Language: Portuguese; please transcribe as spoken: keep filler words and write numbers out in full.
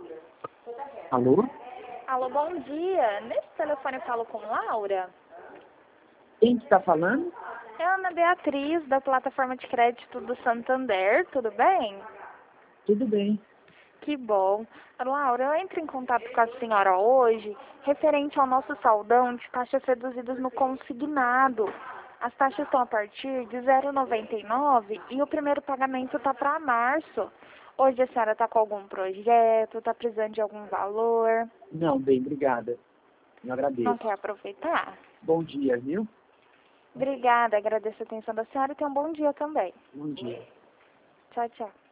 Alô? Alô, bom dia. Nesse telefone eu falo com Laura. Quem que tá falando? É a Ana Beatriz, da plataforma de crédito do Santander, tudo bem? Tudo bem. Que bom. Laura, eu entro em contato com a senhora hoje, referente ao nosso saldão de taxas reduzidas no consignado. As taxas estão a partir de zero vírgula noventa e nove e o primeiro pagamento está para março. Hoje a senhora está com algum projeto, está precisando de algum valor? Não, bem, obrigada. Eu agradeço. Não quer aproveitar? Bom dia, viu? Obrigada, agradeço a atenção da senhora e tenha um bom dia também. Bom dia. Tchau, tchau.